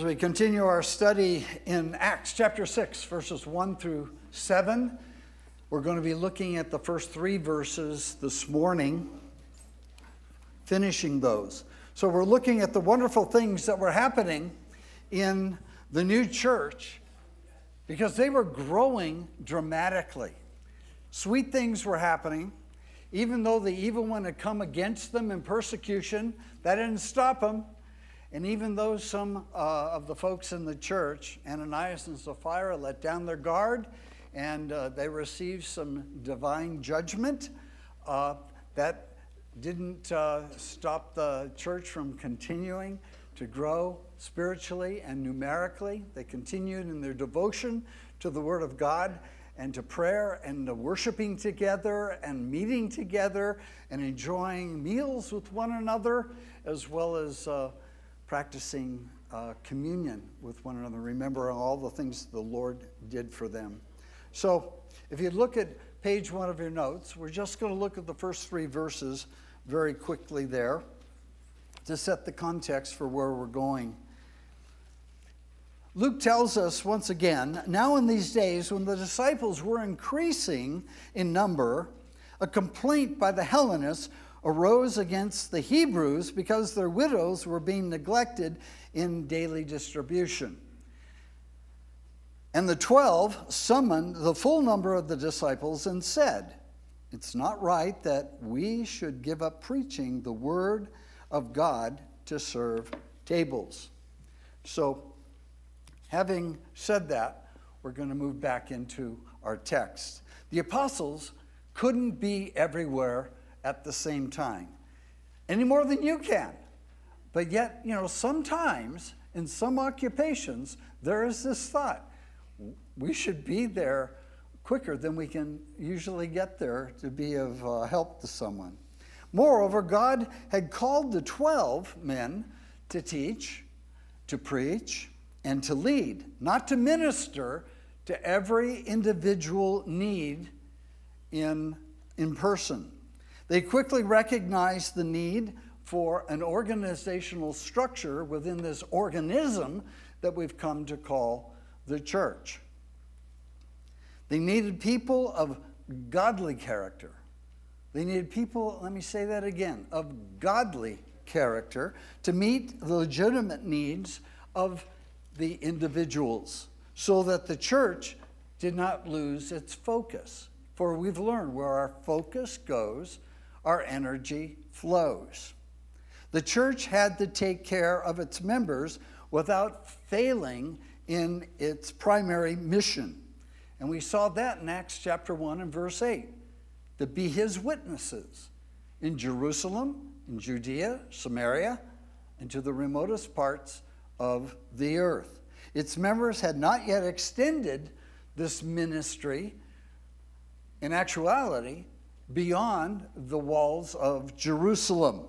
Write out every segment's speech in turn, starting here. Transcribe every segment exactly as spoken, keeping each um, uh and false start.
As we continue our study in Acts chapter six, verses one through seven, we're going to be looking at the first three verses this morning, finishing those. So we're looking at the wonderful things that were happening in the new church because they were growing dramatically. Sweet things were happening. Even though the evil one had come against them in persecution, that didn't stop them. And even though some uh, of the folks in the church, Ananias and Sapphira, let down their guard and uh, they received some divine judgment, uh, that didn't uh, stop the church from continuing to grow spiritually and numerically. They continued in their devotion to the Word of God and to prayer and to worshiping together and meeting together and enjoying meals with one another, as well as uh, practicing uh, communion with one another, remembering all the things the Lord did for them. So if you look at page one of your notes, we're just going to look at the first three verses very quickly there to set the context for where we're going. Luke tells us once again, now in these days when the disciples were increasing in number, a complaint by the Hellenists arose against the Hebrews because their widows were being neglected in daily distribution. And the twelve summoned the full number of the disciples and said, "It's not right that we should give up preaching the word of God to serve tables." So, having said that, we're going to move back into our text. The apostles couldn't be everywhere at the same time, any more than you can. But yet, you know, sometimes in some occupations, there is this thought, we should be there quicker than we can usually get there to be of uh, help to someone. Moreover, God had called the twelve men to teach, to preach, and to lead, not to minister to every individual need in, in person. They quickly recognized the need for an organizational structure within this organism that we've come to call the church. They needed people of godly character. They needed people, let me say that again, of godly character to meet the legitimate needs of the individuals so that the church did not lose its focus. For we've learned where our focus goes, our energy flows. The church had to take care of its members without failing in its primary mission. And we saw that in Acts chapter one and verse eight. To be his witnesses in Jerusalem, in Judea, Samaria, and to the remotest parts of the earth. Its members had not yet extended this ministry, in actuality, beyond the walls of Jerusalem.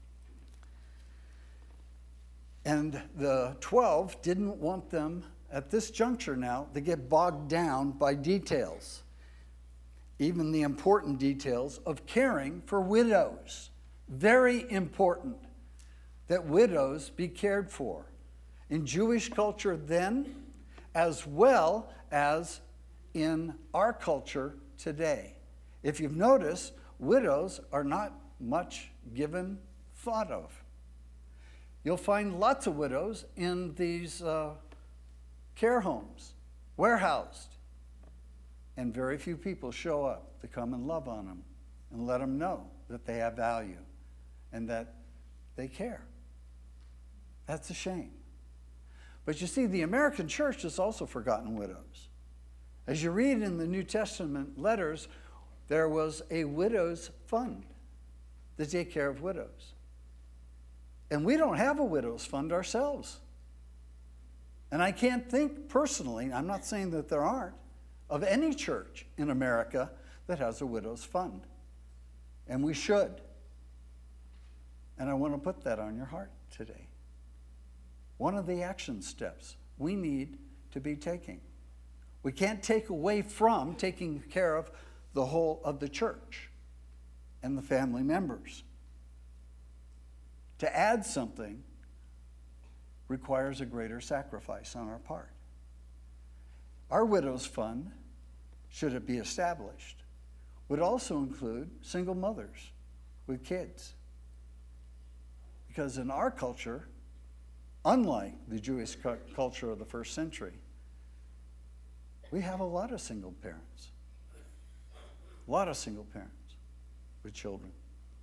And the twelve didn't want them, at this juncture now, to get bogged down by details, even the important details of caring for widows. Very important that widows be cared for in Jewish culture then, as well as in our culture today. If you've noticed, widows are not much given thought of. You'll find lots of widows in these uh, care homes, warehoused, and very few people show up to come and love on them and let them know that they have value and that they care. That's a shame. But you see, the American church has also forgotten widows. As you read in the New Testament letters, there was a widows' fund to take care of widows. And we don't have a widows' fund ourselves. And I can't think personally, I'm not saying that there aren't, of any church in America that has a widows' fund. And we should. And I want to put that on your heart today. One of the action steps we need to be taking. We can't take away from taking care of the whole of the church and the family members. To add something requires a greater sacrifice on our part. Our Widows Fund, should it be established, would also include single mothers with kids. Because in our culture, unlike the Jewish cu- culture of the first century, we have a lot of single parents. A lot of single parents with children.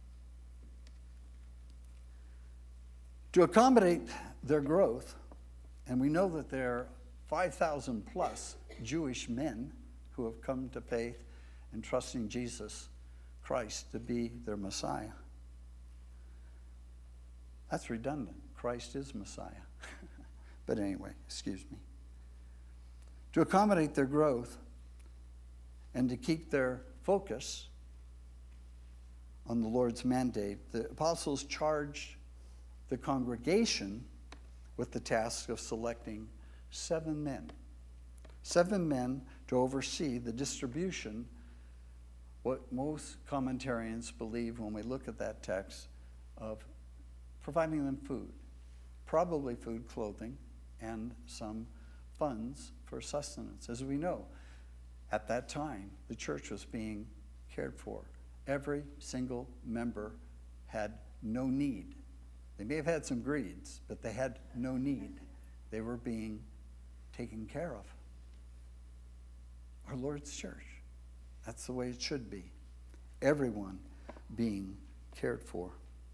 To accommodate their growth, and we know that there are five thousand plus Jewish men who have come to faith and trusting Jesus Christ to be their Messiah. That's redundant. Christ is Messiah. But anyway, excuse me. To accommodate their growth and to keep their focus on the Lord's mandate, the apostles charged the congregation with the task of selecting seven men. Seven men to oversee the distribution, what most commentarians believe when we look at that text, of providing them food, probably food, clothing, and some funds for sustenance. As we know, at that time, the church was being cared for. Every single member had no need. They may have had some greeds, but they had no need. They were being taken care of. Our Lord's church. That's the way it should be. Everyone being cared for.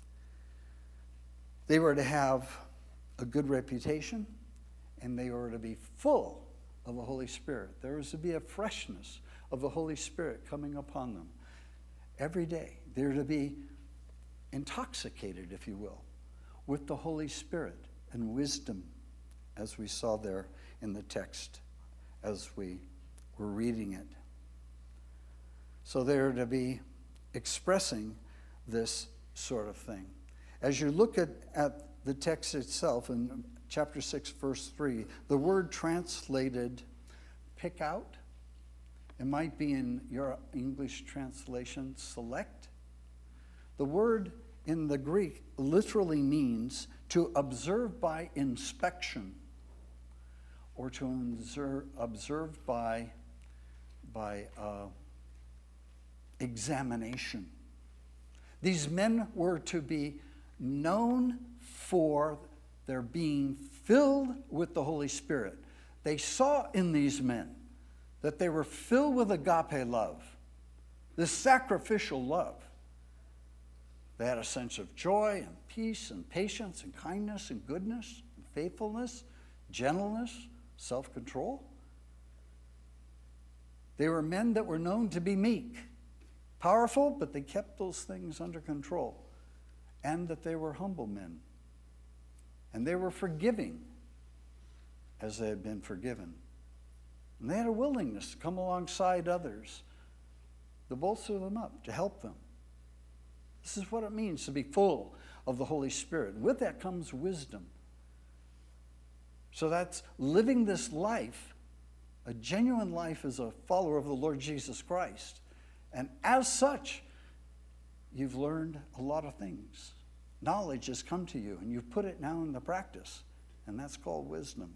They were to have a good reputation, and they were to be full of the Holy Spirit. There was to be a freshness of the Holy Spirit coming upon them every day. They were to be intoxicated, if you will, with the Holy Spirit and wisdom, as we saw there in the text as we were reading it. So they're to be expressing this sort of thing. As you look at, at the text itself in chapter six, verse three, the word translated pick out, it might be in your English translation select. The word in the Greek literally means to observe by inspection, or to observe, observe by, by uh, examination. These men were to be known for their being filled with the Holy Spirit. They saw in these men that they were filled with agape love, this sacrificial love. They had a sense of joy and peace and patience and kindness and goodness and faithfulness, gentleness, self-control. They were men that were known to be meek, powerful, but they kept those things under control. And that they were humble men. And they were forgiving as they had been forgiven. And they had a willingness to come alongside others to bolster them up, to help them. This is what it means to be full of the Holy Spirit. With that comes wisdom. So that's living this life, a genuine life as a follower of the Lord Jesus Christ. And as such, you've learned a lot of things. Knowledge has come to you, and you've put it now into practice, and that's called wisdom.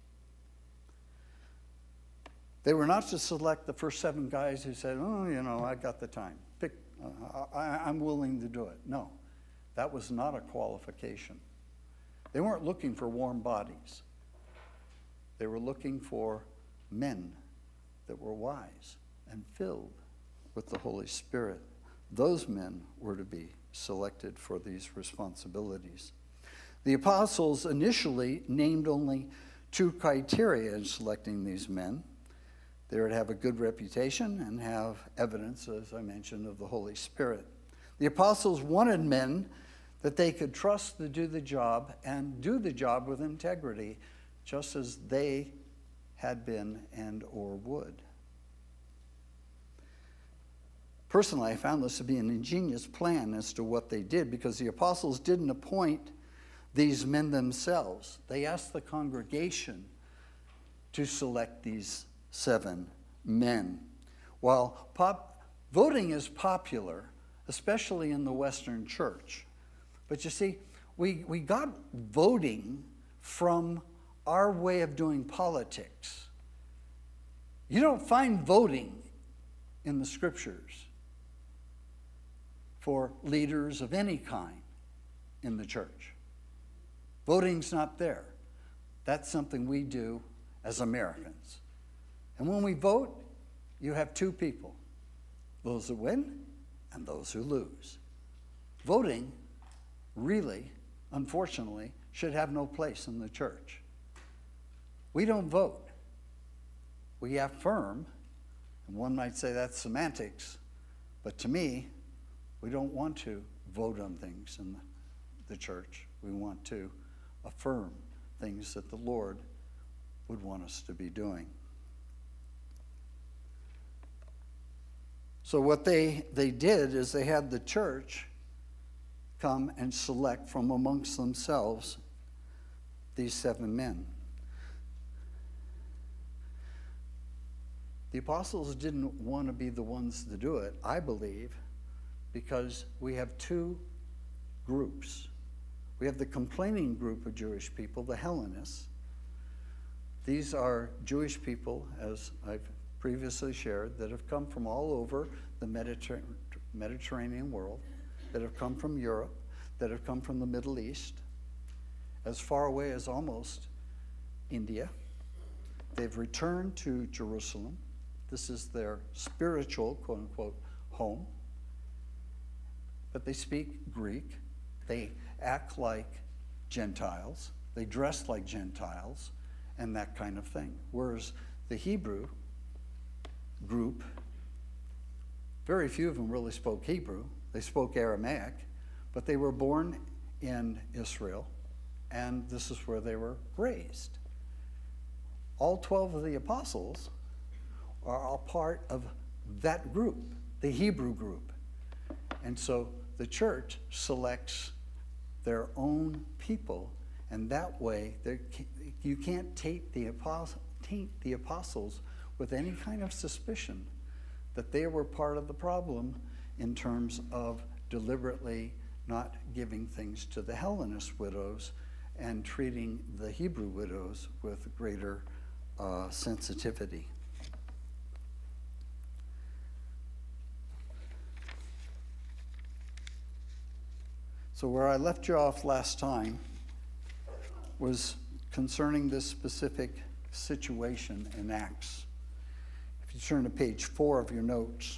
They were not to select the first seven guys who said, oh, you know, I got the time. Pick, uh, I, I'm willing to do it. No, that was not a qualification. They weren't looking for warm bodies. They were looking for men that were wise and filled with the Holy Spirit. Those men were to be selected for these responsibilities. The apostles initially named only two criteria in selecting these men. They were to have a good reputation and have evidence, as I mentioned, of the Holy Spirit. The apostles wanted men that they could trust to do the job and do the job with integrity, just as they had been and or would. Personally, I found this to be an ingenious plan as to what they did, because the apostles didn't appoint these men themselves. They asked the congregation to select these seven men. While pop, voting is popular, especially in the Western church, but you see, we, we got voting from our way of doing politics. You don't find voting in the scriptures for leaders of any kind in the church. Voting's not there. That's something we do as Americans. And when we vote, you have two people, those that win and those who lose. Voting really, unfortunately, should have no place in the church. We don't vote. We affirm, and one might say that's semantics, but to me, we don't want to vote on things in the church. We want to affirm things that the Lord would want us to be doing. So what they, they did is they had the church come and select from amongst themselves these seven men. The apostles didn't want to be the ones to do it, I believe, because we have two groups. We have the complaining group of Jewish people, the Hellenists. These are Jewish people, as I've previously shared, that have come from all over the Mediter- Mediterranean world, that have come from Europe, that have come from the Middle East, as far away as almost India. They've returned to Jerusalem. This is their spiritual, quote unquote, home. But they speak Greek. They act like Gentiles. They dress like Gentiles and that kind of thing. Whereas the Hebrew group, very few of them really spoke Hebrew. They spoke Aramaic, but they were born in Israel, and this is where they were raised. All twelve of the apostles are a part of that group, the Hebrew group. And so the church selects their own people, and that way you can't taint the, apost- taint the apostles with any kind of suspicion that they were part of the problem in terms of deliberately not giving things to the Hellenist widows and treating the Hebrew widows with greater uh, sensitivity. So where I left you off last time was concerning this specific situation in Acts. If you turn to page four of your notes,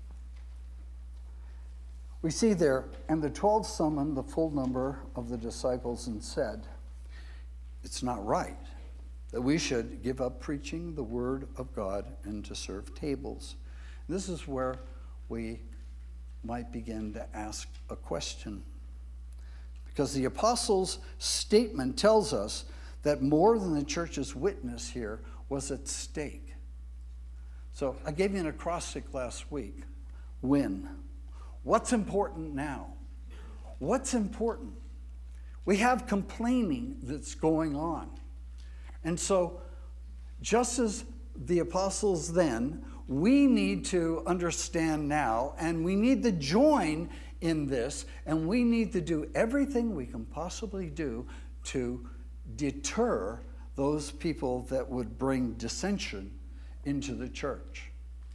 we see there, and the twelve summoned the full number of the disciples and said, it's not right that we should give up preaching the word of God and to serve tables. This is where we might begin to ask a question. Because the apostles' statement tells us that more than the church's witness here was at stake. So I gave you an acrostic last week. When? What's important now? What's important? We have complaining that's going on. And so just as the apostles then, we need to understand now, and we need to join in this, and we need to do everything we can possibly do to deter those people that would bring dissension into the church.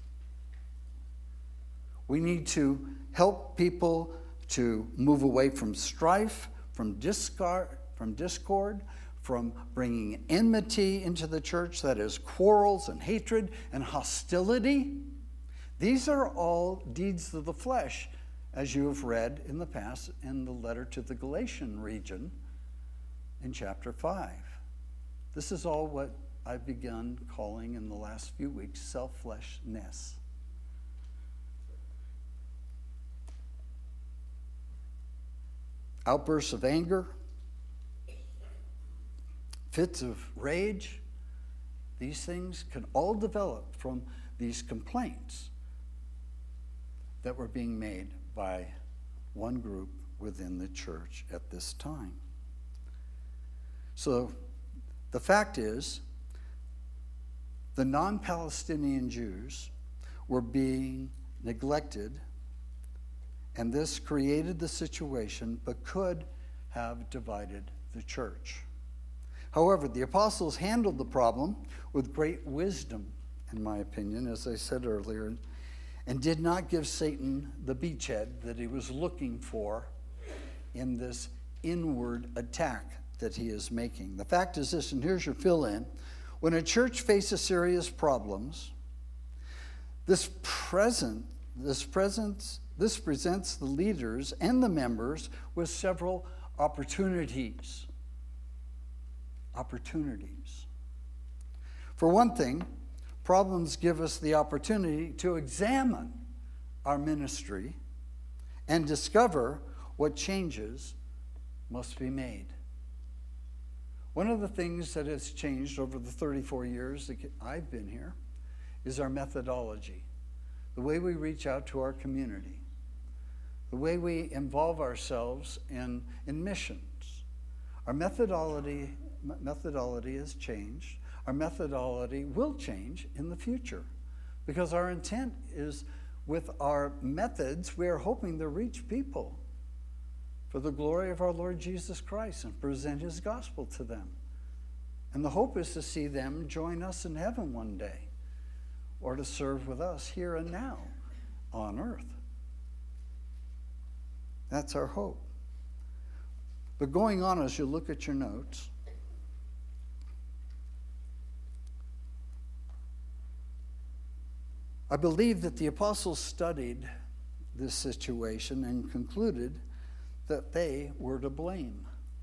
We need to help people to move away from strife, from discord, from discord, from bringing enmity into the church, that is quarrels and hatred and hostility. These are all deeds of the flesh, as you have read in the past in the letter to the Galatian region in chapter five. This is all what I've begun calling in the last few weeks self-fleshness. Outbursts of anger, fits of rage, these things can all develop from these complaints that were being made by one group within the church at this time. So the fact is, the non-Palestinian Jews were being neglected, and this created the situation but could have divided the church. However, the apostles handled the problem with great wisdom, in my opinion, as I said earlier, and did not give Satan the beachhead that he was looking for in this inward attack that he is making. The fact is this, and here's your fill-in. When a church faces serious problems, this present, this presents, this presents the leaders and the members with several opportunities. Opportunities. For one thing, problems give us the opportunity to examine our ministry and discover what changes must be made. One of the things that has changed over the thirty-four years that I've been here is our methodology, the way we reach out to our community, the way we involve ourselves in, in missions. Our methodology, methodology has changed. Our methodology will change in the future because our intent is, with our methods, we are hoping to reach people for the glory of our Lord Jesus Christ and present his gospel to them. And the hope is to see them join us in heaven one day, or to serve with us here and now on earth. That's our hope. But going on, as you look at your notes, I believe that the apostles studied this situation and concluded that they were to blame.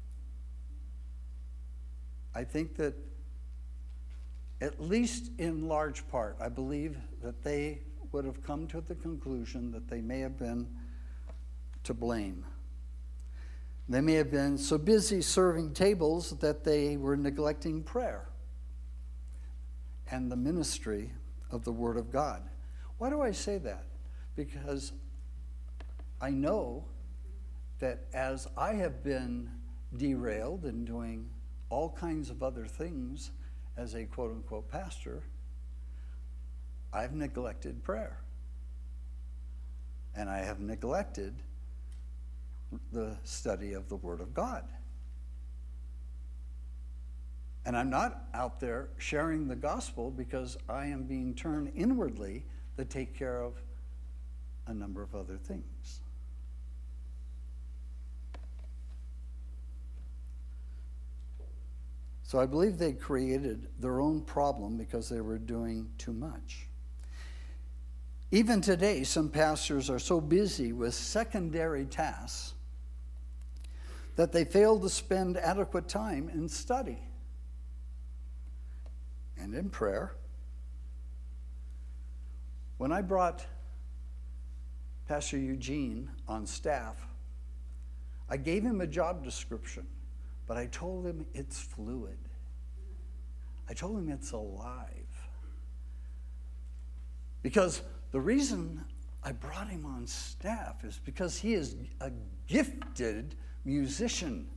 I think that, at least in large part, I believe that they would have come to the conclusion that they may have been to blame. They may have been so busy serving tables that they were neglecting prayer and the ministry of the Word of God. Why do I say that? Because I know that as I have been derailed in doing all kinds of other things as a quote-unquote pastor, I've neglected prayer. And I have neglected the study of the Word of God. And I'm not out there sharing the gospel because I am being turned inwardly to take care of a number of other things. So I believe they created their own problem because they were doing too much. Even today, some pastors are so busy with secondary tasks that they fail to spend adequate time in study and in prayer. When I brought Pastor Eugene on staff, I gave him a job description, but I told him it's fluid. I told him it's alive. Because the reason I brought him on staff is because he is a gifted musician.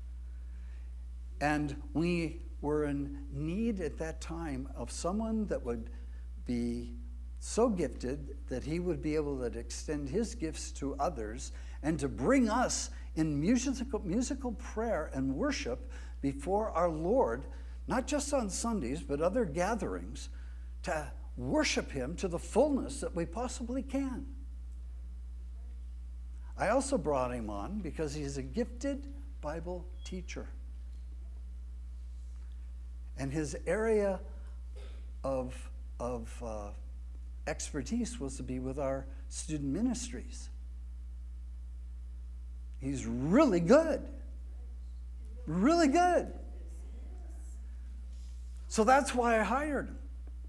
And we were in need at that time of someone that would be so gifted that he would be able to extend his gifts to others and to bring us in musical, musical prayer and worship before our Lord, not just on Sundays, but other gatherings, to worship him to the fullness that we possibly can. I also brought him on because he's a gifted Bible teacher. And his area of, of uh, expertise was to be with our student ministries. He's really good. Really good. So that's why I hired him.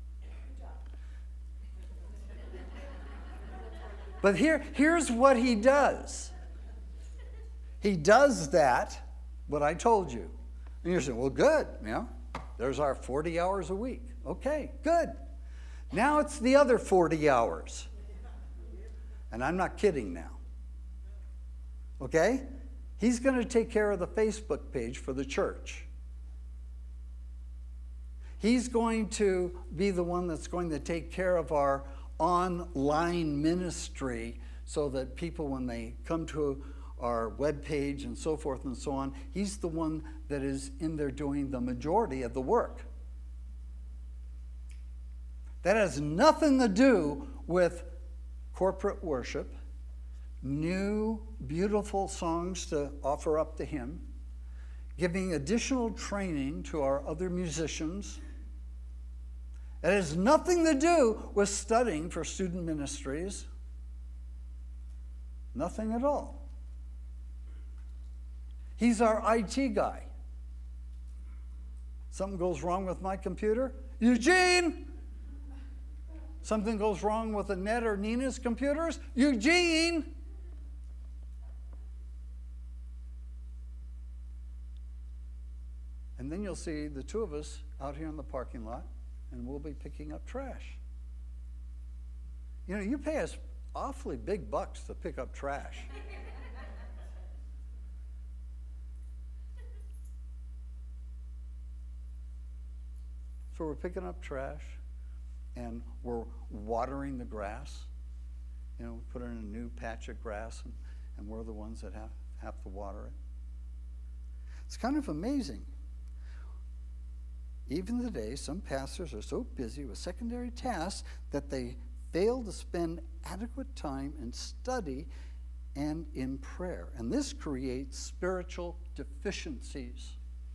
But here, here's what he does. He does that, what I told you. And you're saying, well, good, you know, there's our forty hours a week. Okay, good. Now it's the other forty hours. And I'm not kidding now. Okay? He's going to take care of the Facebook page for the church. He's going to be the one that's going to take care of our online ministry so that people, when they come to our webpage and so forth and so on. He's the one that is in there doing the majority of the work. That has nothing to do with corporate worship, new beautiful songs to offer up to him, giving additional training to our other musicians. It has nothing to do with studying for student ministries. Nothing at all. He's our I T guy. Something goes wrong with my computer? Eugene! Something goes wrong with Annette or Nina's computers? Eugene! And then you'll see the two of us out here in the parking lot, and we'll be picking up trash. You know, you pay us awfully big bucks to pick up trash. So we're picking up trash, and we're watering the grass. You know, we put in a new patch of grass, and, and we're the ones that have, have to water it. It's kind of amazing. Even today, some pastors are so busy with secondary tasks that they fail to spend adequate time in study and in prayer. And this creates spiritual deficiencies.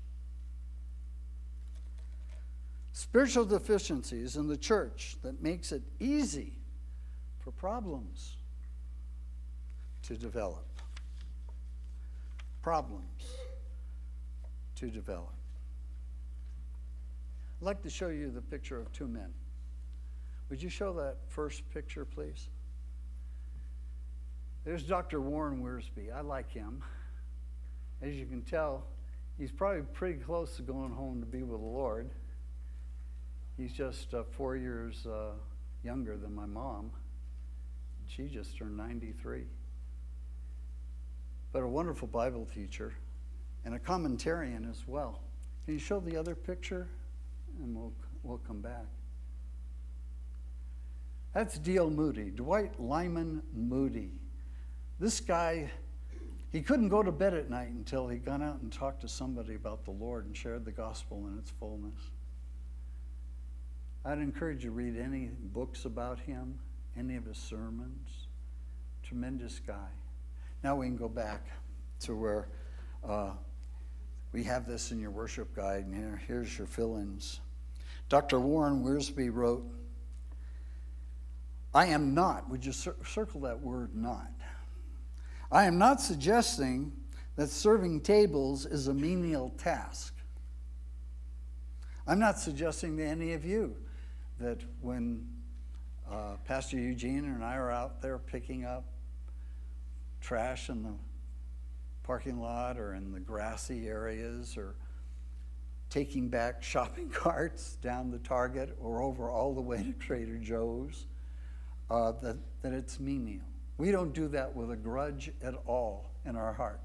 Spiritual deficiencies in the church that makes it easy for problems to develop. Problems to develop. I'd like to show you the picture of two men. Would you show that first picture, please? There's Doctor Warren Wiersbe. I like him. As you can tell, he's probably pretty close to going home to be with the Lord. He's just uh, four years uh, younger than my mom. She just turned ninety-three. But a wonderful Bible teacher and a commentarian as well. Can you show the other picture? And we'll, we'll come back. That's D L Moody, Dwight Lyman Moody. This guy, he couldn't go to bed at night until he'd gone out and talked to somebody about the Lord and shared the gospel in its fullness. I'd encourage you to read any books about him, any of his sermons. Tremendous guy. Now we can go back to where uh, we have this in your worship guide, and here, here's your fill-ins. Doctor Warren Wiersbe wrote, I am not, would you cir- circle that word not? I am not suggesting that serving tables is a menial task. I'm not suggesting to any of you that when uh, Pastor Eugene and I are out there picking up trash in the parking lot or in the grassy areas or taking back shopping carts down to Target or over all the way to Trader Joe's, uh, that, that it's menial. We don't do that with a grudge at all in our heart.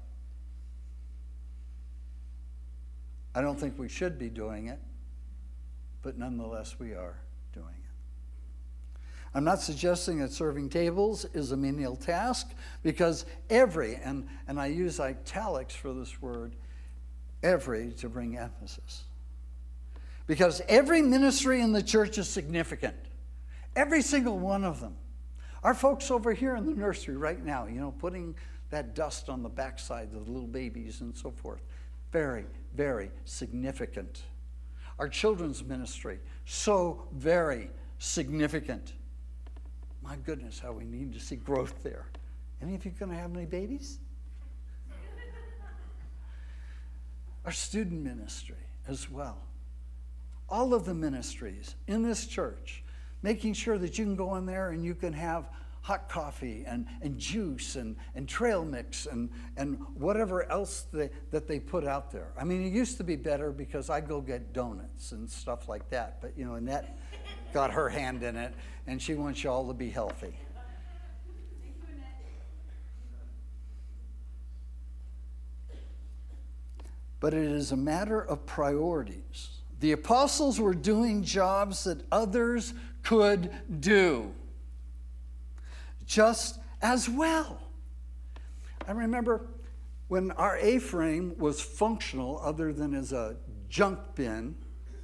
I don't think we should be doing it, but nonetheless we are doing it. I'm not suggesting that serving tables is a menial task, because every, and, and I use italics for this word, every to bring emphasis. Because every ministry in the church is significant. Every single one of them. Our folks over here in the nursery right now, you know, putting that dust on the backside of the little babies and so forth. Very, very significant. Our children's ministry, so very significant. My goodness, how we need to see growth there. Any of you going to have any babies? Our student ministry as well. All of the ministries in this church, making sure that you can go in there and you can have hot coffee and, and juice and, and trail mix and, and whatever else they, that they put out there. I mean, it used to be better because I go get donuts and stuff like that. But, you know, Annette got her hand in it, and she wants you all to be healthy. But it is a matter of priorities. The apostles were doing jobs that others could do just as well. I remember when our A-frame was functional other than as a junk bin,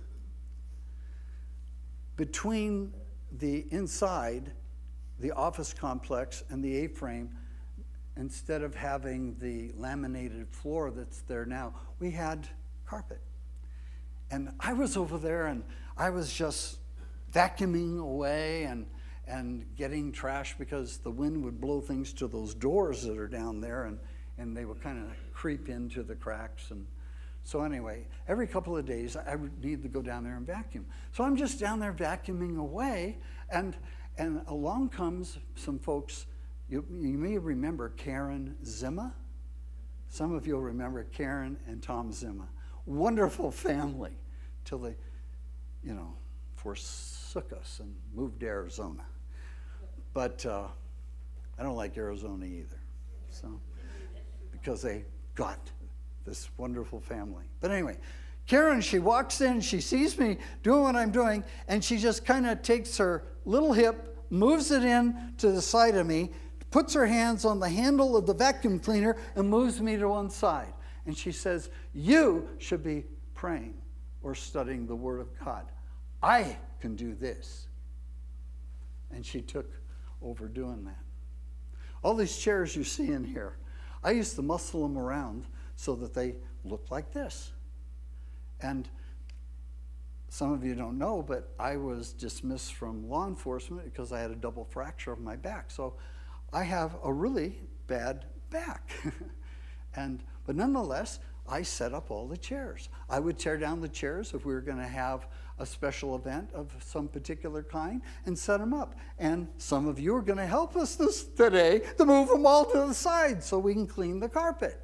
between the inside, the office complex, and the A-frame, instead of having the laminated floor that's there now, we had carpet. And I was over there, and I was just vacuuming away and, and getting trash because the wind would blow things to those doors that are down there, and, and they would kind of creep into the cracks. And so anyway, every couple of days, I would need to go down there and vacuum. So I'm just down there vacuuming away, and, and along comes some folks. You, you may remember Karen Zimma. Some of you will remember Karen and Tom Zimma. Wonderful family till they, you know, forsook us and moved to Arizona. But uh, I don't like Arizona either, so because they got this wonderful family. But anyway, Karen, she walks in, she sees me doing what I'm doing, and she just kind of takes her little hip, moves it in to the side of me, puts her hands on the handle of the vacuum cleaner, and moves me to one side. And she says, you should be praying or studying the Word of God. I can do this. And she took over doing that. All these chairs you see in here, I used to muscle them around so that they look like this. And some of you don't know, but I was dismissed from law enforcement because I had a double fracture of my back. So I have a really bad back. and But nonetheless, I set up all the chairs. I would tear down the chairs if we were going to have a special event of some particular kind and set them up. And some of you are going to help us this today to move them all to the side so we can clean the carpet.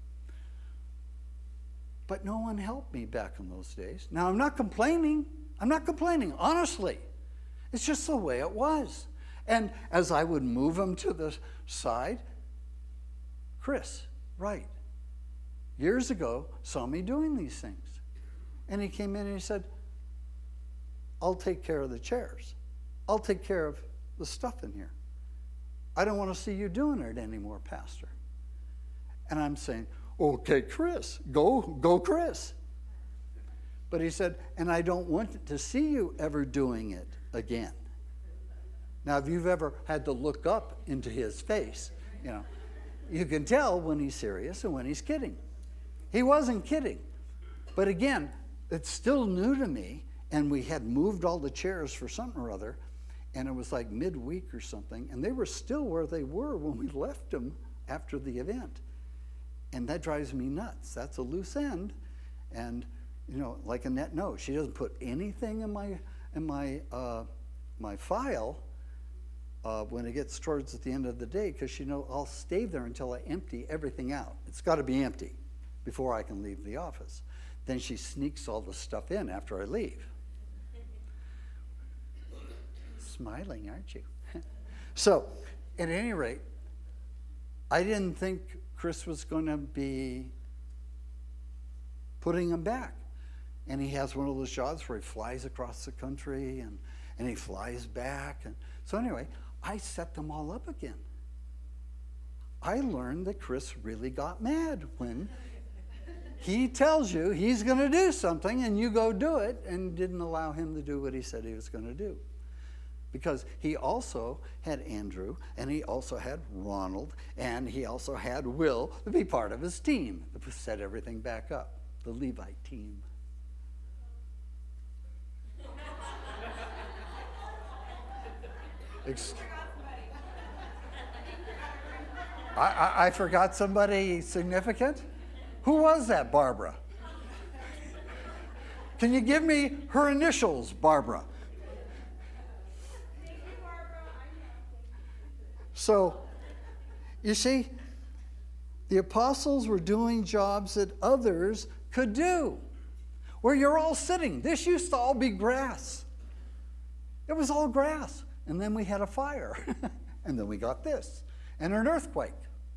But no one helped me back in those days. Now, I'm not complaining. I'm not complaining, honestly. It's just the way it was. And as I would move them to the side, Chris, right, years ago, saw me doing these things. And he came in and he said, I'll take care of the chairs. I'll take care of the stuff in here. I don't want to see you doing it anymore, Pastor. And I'm saying, okay, Chris, go, go, Chris. But he said, and I don't want to see you ever doing it again. Now, if you've ever had to look up into his face, you know, you can tell when he's serious and when he's kidding. He wasn't kidding. But again, it's still new to me, and we had moved all the chairs for something or other, and it was like midweek or something, and they were still where they were when we left them after the event. And that drives me nuts. That's a loose end. And, you know, like Annette knows, she doesn't put anything in my, in my, uh, my file uh, when it gets towards the end of the day, because she knows I'll stay there until I empty everything out. It's got to be empty before I can leave the office. Then she sneaks all the stuff in after I leave. Smiling, aren't you? So, at any rate, I didn't think Chris was going to be putting them back. And he has one of those jobs where he flies across the country and, and he flies back. And so anyway, I set them all up again. I learned that Chris really got mad when he tells you he's going to do something and you go do it, and didn't allow him to do what he said he was going to do. Because he also had Andrew, and he also had Ronald, and he also had Will to be part of his team to set everything back up, the Levite team. Ex- I, I, I forgot somebody significant? Who was that, Barbara? Can you give me her initials, Barbara? So, you see, the apostles were doing jobs that others could do. Where you're all sitting. This used to all be grass. It was all grass. And then we had a fire. And then we got this. And an earthquake.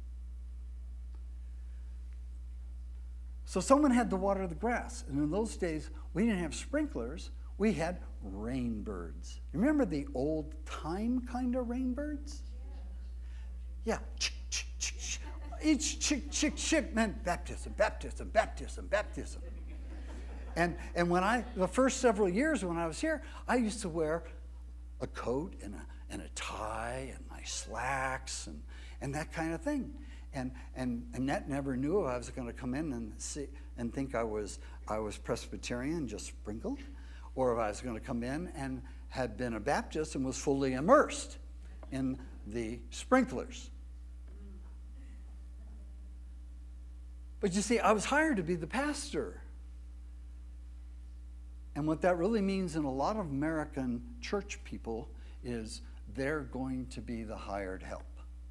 So someone had to water the grass. And in those days, we didn't have sprinklers. We had rainbirds. Remember the old time kind of rainbirds? Yeah. each chick, chick, chick meant baptism, baptism, baptism, baptism. And, and when I, the first several years when I was here, I used to wear a coat and a, and a tie and my slacks and, and that kind of thing. And, and Annette never knew if I was going to come in and see and think I was, I was Presbyterian, just sprinkled, or if I was going to come in and had been a Baptist and was fully immersed in the sprinklers. But you see, I was hired to be the pastor. And what that really means in a lot of American church people is they're going to be the hired help.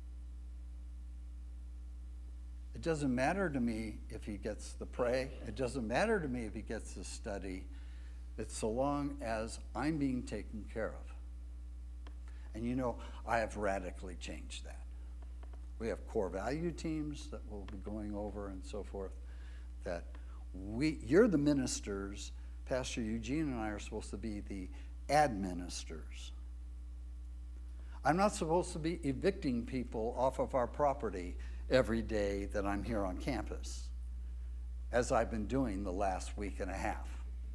It doesn't matter to me if he gets the pray. It doesn't matter to me if he gets the study. It's so long as I'm being taken care of. And you know, I have radically changed that. We have core value teams that we'll be going over and so forth. That we, you're the ministers. Pastor Eugene and I are supposed to be the administrators. I'm not supposed to be evicting people off of our property every day that I'm here on campus, as I've been doing the last week and a half.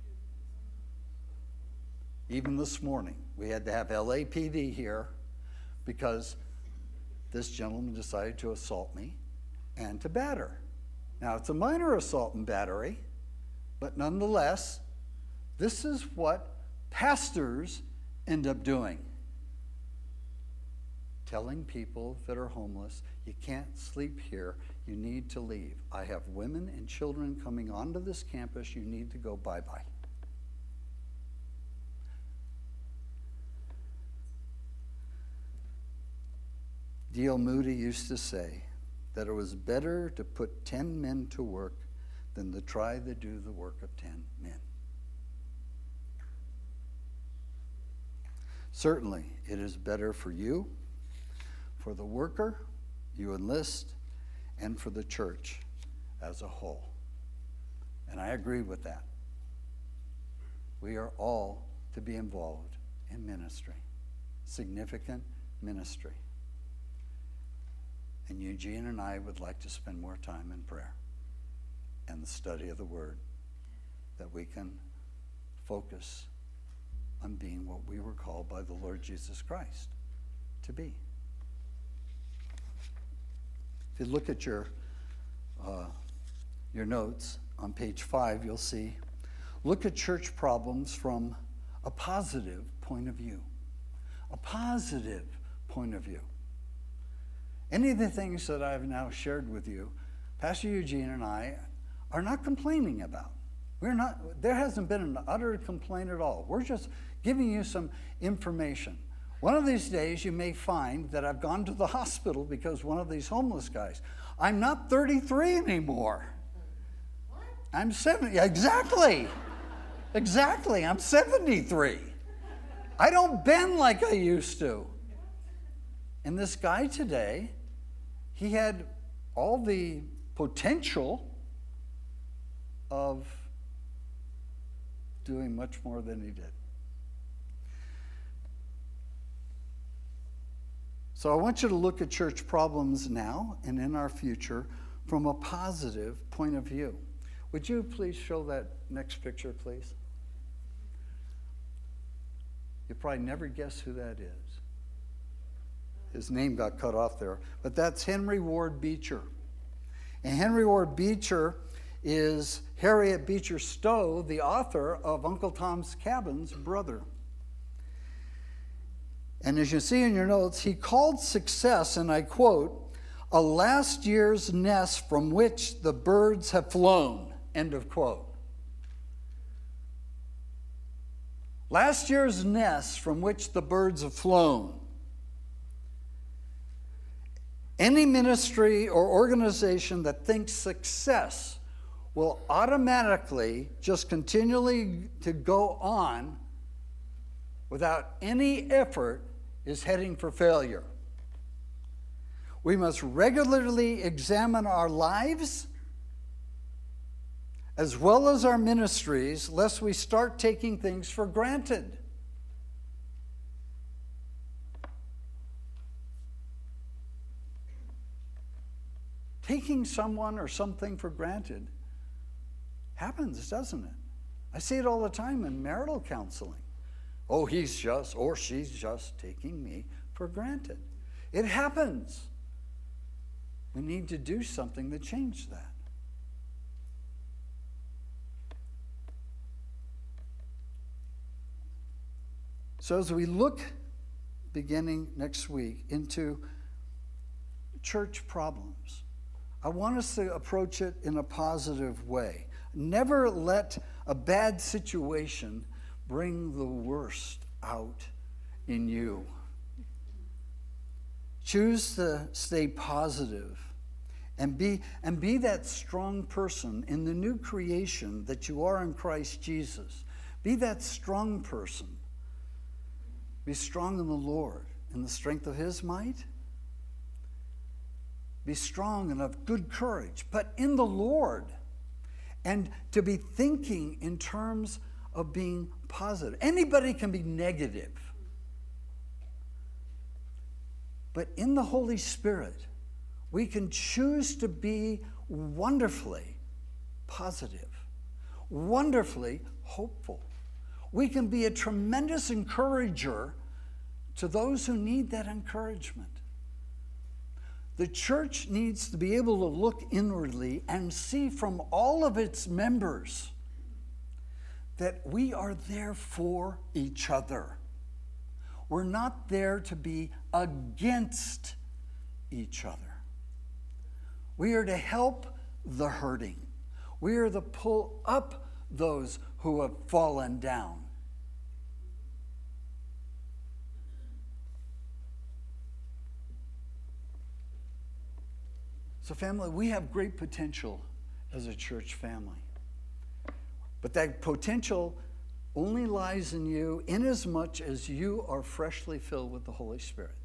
Even this morning, we had to have L A P D here because this gentleman decided to assault me and to batter. Now, it's a minor assault and battery, but nonetheless, this is what pastors end up doing. Telling people that are homeless, you can't sleep here, you need to leave. I have women and children coming onto this campus, you need to go bye-bye. D L Moody used to say that it was better to put ten men to work than to try to do the work of ten men. Certainly, it is better for you, for the worker you enlist, and for the church as a whole. And I agree with that. We are all to be involved in ministry, significant ministry. And Eugene and I would like to spend more time in prayer and the study of the Word, that we can focus on being what we were called by the Lord Jesus Christ to be. If you look at your, uh, your notes on page five, you'll see, look at church problems from a positive point of view. A positive point of view. Any of the things that I've now shared with you, Pastor Eugene and I are not complaining about. We're not, there hasn't been an utter complaint at all. We're just giving you some information. One of these days you may find that I've gone to the hospital because one of these homeless guys. I'm not thirty-three anymore. What? I'm seventy. Exactly. Exactly. I'm seventy-three. I don't bend like I used to. And this guy today, he had all the potential of doing much more than he did. So I want you to look at church problems now and in our future from a positive point of view. Would you please show that next picture, please? You'll probably never guess who that is. His name got cut off there. But that's Henry Ward Beecher. And Henry Ward Beecher is Harriet Beecher Stowe, the author of Uncle Tom's Cabin's brother. And as you see in your notes, he called success, and I quote, a last year's nest from which the birds have flown, end of quote. Last year's nest from which the birds have flown. Any ministry or organization that thinks success will automatically just continually to go on without any effort is heading for failure. We must regularly examine our lives as well as our ministries, lest we start taking things for granted. Taking someone or something for granted happens, doesn't it? I see it all the time in marital counseling. Oh, he's just, or she's just taking me for granted. It happens. We need to do something to change that. So as we look, beginning next week, into church problems, I want us to approach it in a positive way. Never let a bad situation bring the worst out in you. Choose to stay positive and be, and be that strong person in the new creation that you are in Christ Jesus. Be that strong person. Be strong in the Lord, in the strength of his might. Be strong and of good courage, but in the Lord. And to be thinking in terms of being positive. Anybody can be negative. But in the Holy Spirit, we can choose to be wonderfully positive, wonderfully hopeful. We can be a tremendous encourager to those who need that encouragement. The church needs to be able to look inwardly and see from all of its members that we are there for each other. We're not there to be against each other. We are to help the hurting. We are to pull up those who have fallen down. So family, we have great potential as a church family. But that potential only lies in you inasmuch as you are freshly filled with the Holy Spirit.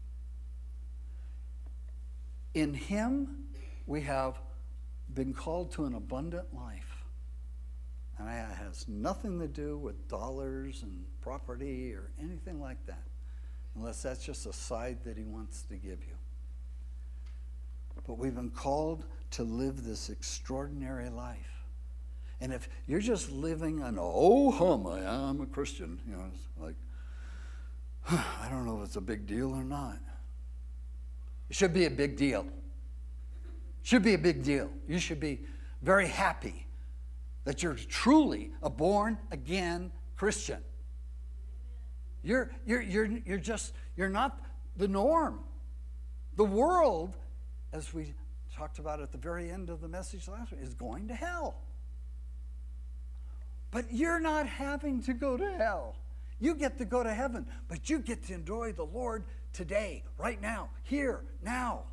In him, we have been called to an abundant life. And it has nothing to do with dollars and property or anything like that, unless that's just a side that he wants to give you. But we've been called to live this extraordinary life. And if you're just living on, oh, hum, I'm a Christian, you know, it's like, I don't know if it's a big deal or not. It should be a big deal. It should be a big deal. You should be very happy that you're truly a born-again Christian. You're, you're, you're, you're just, you're not the norm. The world, as we talked about at the very end of the message last week, is going to hell. But you're not having to go to hell. You get to go to heaven, but you get to enjoy the Lord today, right now, here, now.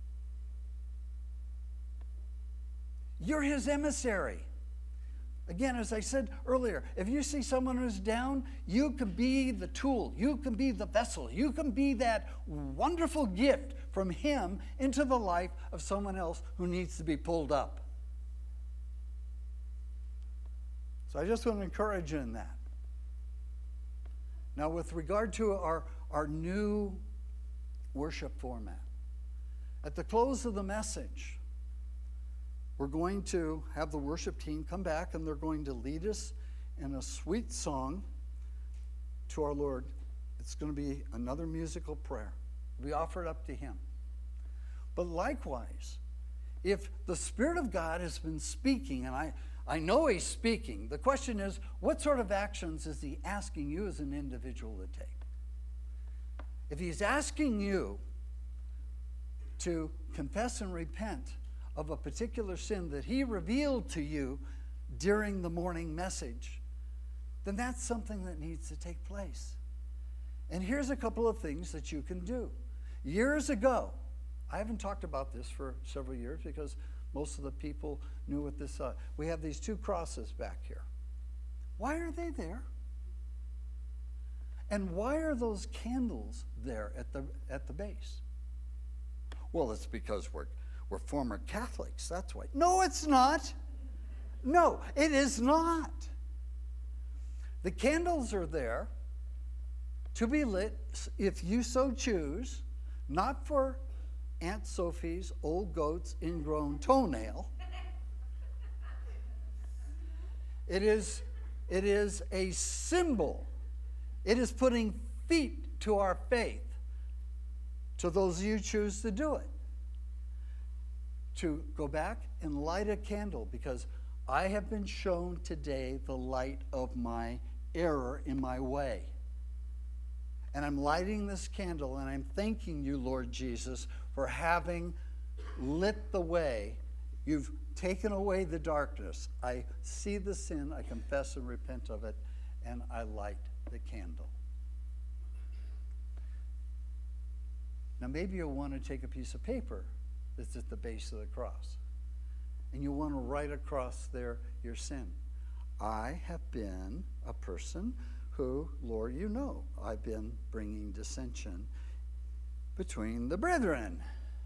You're his emissary. Again, as I said earlier, if you see someone who's down, you can be the tool. You can be the vessel. You can be that wonderful gift from him into the life of someone else who needs to be pulled up. So I just want to encourage you in that. Now, with regard to our, our new worship format, at the close of the message, we're going to have the worship team come back and they're going to lead us in a sweet song to our Lord. It's going to be another musical prayer. We offer it up to him. But likewise, if the Spirit of God has been speaking, and I, I know he's speaking, the question is, what sort of actions is he asking you as an individual to take? If he's asking you to confess and repent of a particular sin that he revealed to you during the morning message, then that's something that needs to take place. And here's a couple of things that you can do. Years ago, I haven't talked about this for several years because most of the people knew what this was. Uh, we have these two crosses back here. Why are they there? And why are those candles there at the at the base? Well, it's because we're we're former Catholics, that's why. No, it's not. No, it is not. The candles are there to be lit, if you so choose, not for Aunt Sophie's old goat's ingrown toenail. It is, it is a symbol. It is putting feet to our faith, to those of you who choose to do it. To go back and light a candle, because I have been shown today the light of my error in my way. And I'm lighting this candle, and I'm thanking you, Lord Jesus, for having lit the way. You've taken away the darkness. I see the sin, I confess and repent of it, and I light the candle. Now maybe you'll want to take a piece of paper that's at the base of the cross, and you want to write across there your sin. I have been a person who, Lord, you know, I've been bringing dissension between the brethren.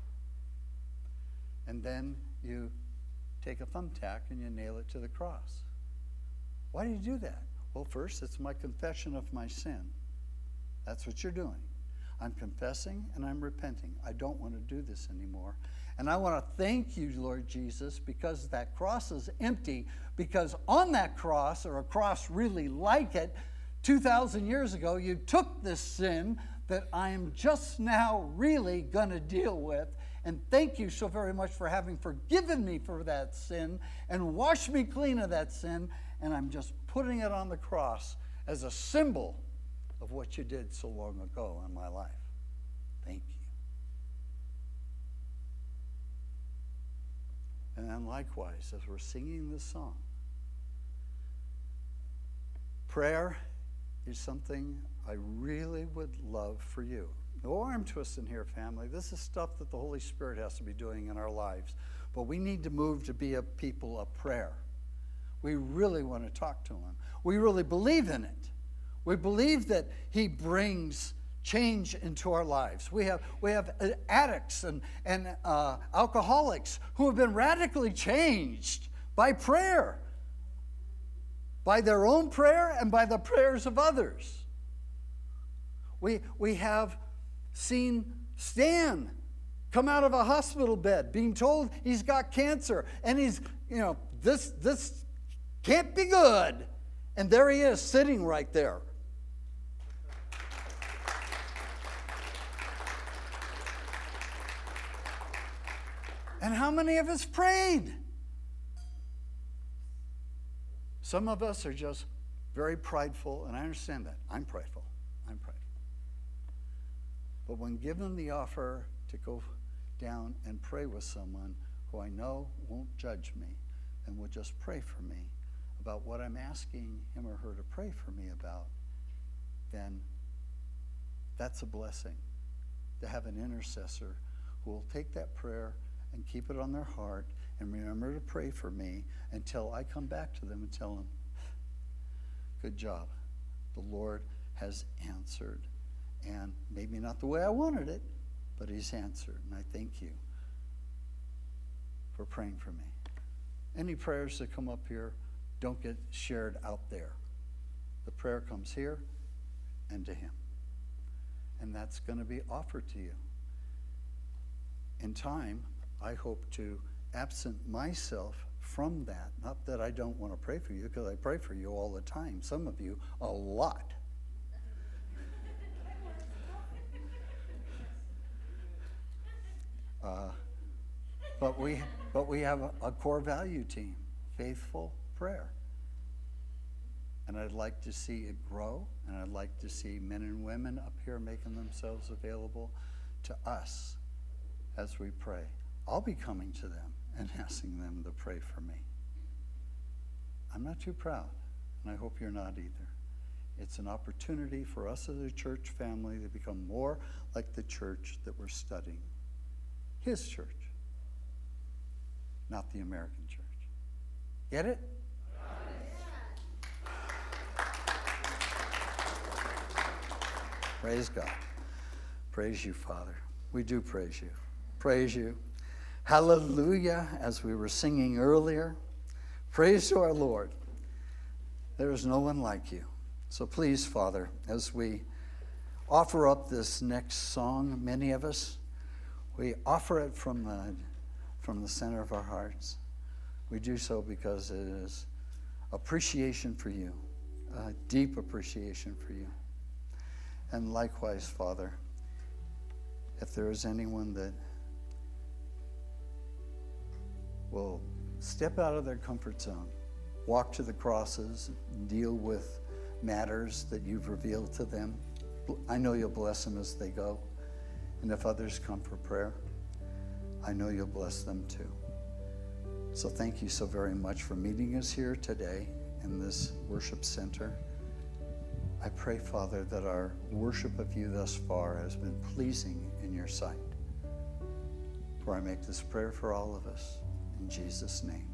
And then you take a thumbtack and you nail it to the cross. Why do you do that? Well, first, it's my confession of my sin. That's what you're doing. I'm confessing and I'm repenting. I don't want to do this anymore. And I want to thank you, Lord Jesus, because that cross is empty, because on that cross, or a cross really like it, two thousand years ago, you took this sin that I am just now really going to deal with. And thank you so very much for having forgiven me for that sin and washed me clean of that sin. And I'm just putting it on the cross as a symbol of what you did so long ago in my life. Thank you. And then likewise, as we're singing this song, prayer is something I really would love for you. No arm twisting here, family. This is stuff that the Holy Spirit has to be doing in our lives. But we need to move to be a people of prayer. We really want to talk to Him. We really believe in it. We believe that He brings change into our lives. We have, we have addicts and, and uh, alcoholics who have been radically changed by prayer, by their own prayer and by the prayers of others. We, we have seen Stan come out of a hospital bed being told he's got cancer, and he's, you know, this, this can't be good. And there he is sitting right there. And how many of us prayed? Some of us are just very prideful, and I understand that. I'm prideful. I'm prideful. But when given the offer to go down and pray with someone who I know won't judge me and will just pray for me about what I'm asking him or her to pray for me about, then that's a blessing, to have an intercessor who will take that prayer and keep it on their heart and remember to pray for me until I come back to them and tell them, good job. The Lord has answered. And maybe not the way I wanted it, but He's answered. And I thank you for praying for me. Any prayers that come up here don't get shared out there. The prayer comes here and to Him. And that's going to be offered to you. In time, I hope to absent myself from that. Not that I don't want to pray for you, because I pray for you all the time. Some of you, a lot. Uh, but we but we have a, a core value team, faithful prayer. And I'd like to see it grow, and I'd like to see men and women up here making themselves available to us as we pray. I'll be coming to them and asking them to pray for me. I'm not too proud, and I hope you're not either. It's an opportunity for us as a church family to become more like the church that we're studying. His church, not the American church. Get it? Praise God. Praise you, Father. We do praise you. Praise you. Hallelujah, as we were singing earlier. Praise to our Lord. There is no one like you. So please, Father, as we offer up this next song, many of us, We offer it from the, from the center of our hearts. We do so because it is appreciation for you, a deep appreciation for you. And likewise, Father, if there is anyone that will step out of their comfort zone, walk to the crosses, deal with matters that you've revealed to them, I know you'll bless them as they go. And if others come for prayer, I know you'll bless them too. So thank you so very much for meeting us here today in this worship center. I pray, Father, that our worship of you thus far has been pleasing in your sight. For I make this prayer for all of us in Jesus' name.